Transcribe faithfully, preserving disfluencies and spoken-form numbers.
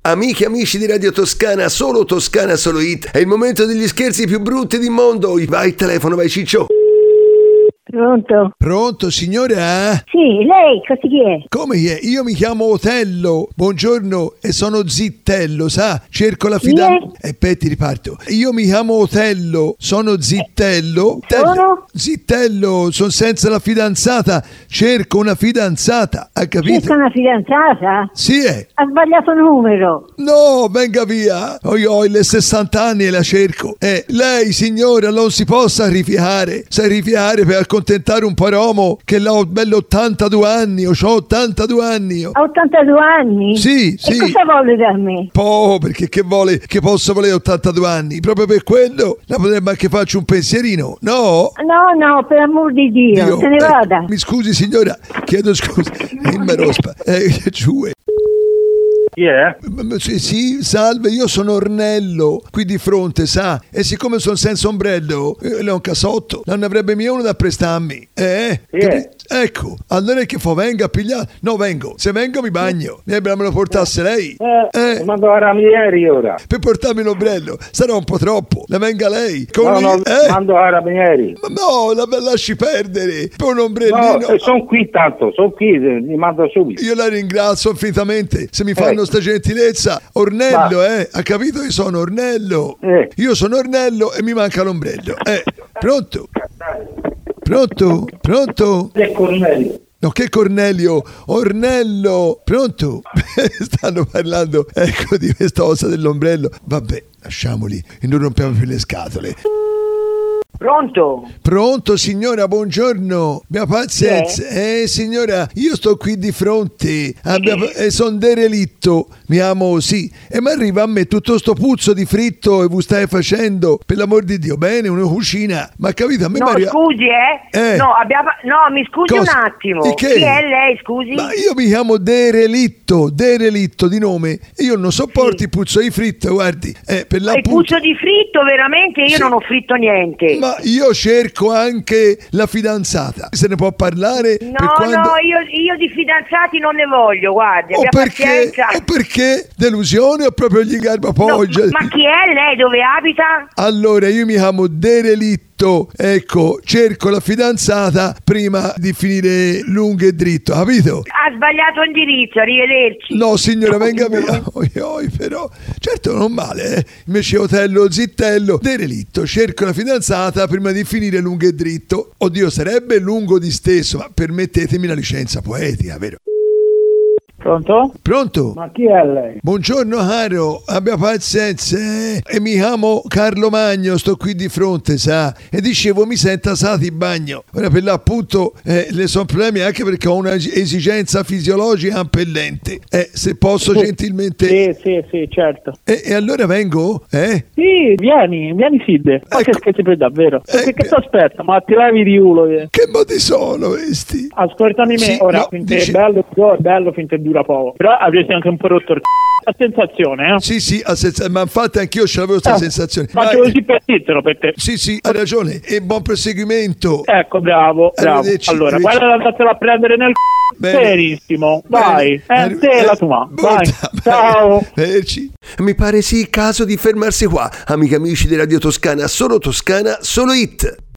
Amiche e amici di Radio Toscana, solo Toscana, solo hit. È il momento degli scherzi più brutti di mondo. Vai, telefono, vai Ciccio. Pronto? Pronto, signora? Sì, lei, così chi è? Come è? Io mi chiamo Otello, buongiorno, e sono Zittello, sa? Cerco la fidanzata. E poi ti riparto. Io mi chiamo Otello, sono Zittello. Sono? Zittello, sono senza la fidanzata, cerco una fidanzata, ha capito? Cerca una fidanzata? Sì, è. Ha sbagliato numero. No, venga via. Oh, io ho le sessanta anni e la cerco. Eh, lei, signora, non si possa rifiare. Sa rifiare per accontentare un paromo che l'ho bello ottantadue anni. Ho ottantadue anni. Io. Ha ottantadue anni? Sì, sì. E cosa vuole da me? Oh, perché che vuole che posso volere ottantadue anni? Proprio per quello la potrebbe anche farci un pensierino, no? No, no, per amor di Dio, Dio, se ne eh, vada. Mi scusi, signora, chiedo scusa. Il merospa. Eh, giù. Chi è? Sì, sì, salve, io sono Ornello, qui di fronte, sa? E siccome sono senza ombrello, eh, le ho un casotto, non ne avrebbe mica uno da prestarmi. Eh? Chi è? Ecco, allora che fa, venga a pigliare? No, vengo, se vengo mi bagno. Mi me lo portasse lei? Eh, Eh? mando a Ramieri ora. Per portarmi l'ombrello, sarà un po' troppo. La venga lei. No, Con no, eh? mando a Ramieri. Ma no, la la lasci perdere. Per un No, ombrellino. eh, sono qui tanto, sono qui, eh, li mando subito. Io la ringrazio infinitamente se mi fanno Eh. sta gentilezza. Ornello, eh? Ha capito? Io sono Ornello. Eh. Io sono Ornello e mi manca l'ombrello. Eh, pronto? Pronto? Pronto? È Cornelio. No, che Cornelio? Ornello! Pronto? Stanno parlando, ecco, di questa cosa dell'ombrello. Vabbè, lasciamoli e non rompiamo più le scatole. Pronto? Pronto, signora, buongiorno. Abbia pazienza. Eh, signora, io sto qui di fronte. Abbia, eh, sono derelitto. Mi amo, sì. E mi arriva a me tutto sto puzzo di fritto e voi stai facendo. Per l'amor di Dio, bene, una cucina. Ma capito, a me No, m'arriva- scusi, eh? Eh. No, abbiamo... no, mi scusi Cosa? un attimo. Di che? Chi è lei, scusi? Ma io mi chiamo Derelitto, Derelitto di nome. Io non sopporto il puzzo di fritto, guardi. Eh, per Il l'appunto... puzzo di fritto, veramente? Io Sì. non ho fritto niente. Ma io cerco anche la fidanzata. Se ne può parlare? No, per quando... no, io, io di fidanzati non ne voglio, guardi, O abbia perché, pazienza. o perché delusione o proprio gli garba No, poi? ma chi è lei? Dove abita? Allora io mi chiamo Derelitto, ecco, cerco la fidanzata prima di finire lungo e dritto, capito? Ha sbagliato indirizzo, arrivederci. No signora, venga via. Oi, oi, però, certo non male, eh? Invece Otello, Zittello, Derelitto, cerco la fidanzata prima di finire lungo e dritto. Oddio, sarebbe lungo di stesso, ma permettetemi la licenza poetica, vero? Pronto? Pronto? Ma chi è lei? Buongiorno caro, abbia pazienza, eh? E mi chiamo Carlo Magno, sto qui di fronte, sa? E dicevo mi senta sa di bagno. Ora per l'appunto eh, le sono problemi anche perché ho un'esigenza fisiologica impellente. Eh, se posso gentilmente... Sì, sì, sì, certo. E, e allora vengo? Eh? Sì, vieni, vieni Sid. Ma Ecco. che scherzi per davvero? Eh, che che che- ti aspetta? Ma ti lavi di culo. eh. Che modi sono questi? Ascoltami me, Sì, ora, no, finché dici- è bello, è bello finché dura poco. Però avresti anche un po' rotto il c***o. A sensazione, eh? Sì, sì, a senza- ma infatti anch'io ce l'avevo questa Ah, sensazione. Faccio Vai. così per dirtelo per te. Sì, sì, hai ragione. E buon proseguimento. Ecco, bravo, bravo. Arrivederci, Allora, arrivederci. guarda di andartela a prendere nel c***o. Bene. Serissimo. Vai, Bene. eh, te la tua. Vai, Brutta. ciao. Arrivederci. Mi pare sì il caso di fermarsi qua. Amiche e amici di Radio Toscana, solo Toscana, solo hit.